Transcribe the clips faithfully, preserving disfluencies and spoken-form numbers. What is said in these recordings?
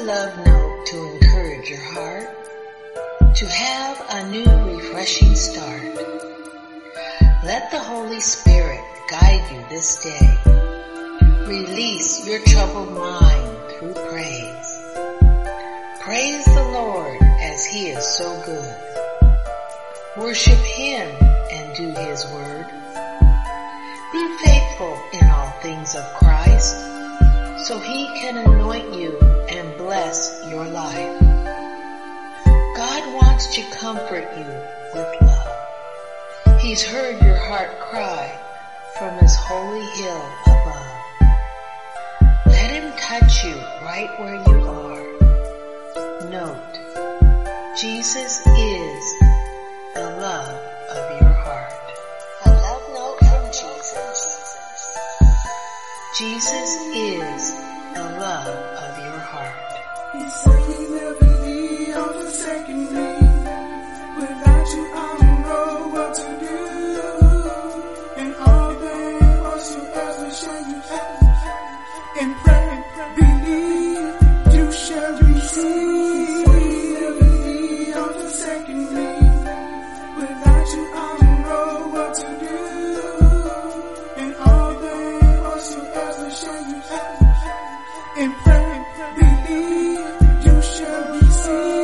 love note to encourage your heart to have a new refreshing start. Let the Holy Spirit guide you this day. Release your troubled mind through praise. Praise the Lord as He is so good. Worship Him and do His word. Be faithful in all things of Christ, so He can anoint you and bless your life. God wants to comfort you with love. He's heard your heart cry from His holy hill above. Let Him touch you right where you are. Note, Jesus is the love of your heart. A love note from Jesus. Jesus is the love of your heart. He said He never leave or forsaken me. Without you, I don't know what to do. And all that whatsoever shall you have. And pray, believe, you shall receive. He never leave or forsaken me. Without you, I don't know what to do. And all that whatsoever shall you have. And pray, believe, you shall receive.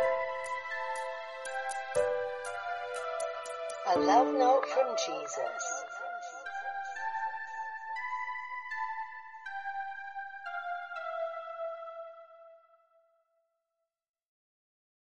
A love note from Jesus.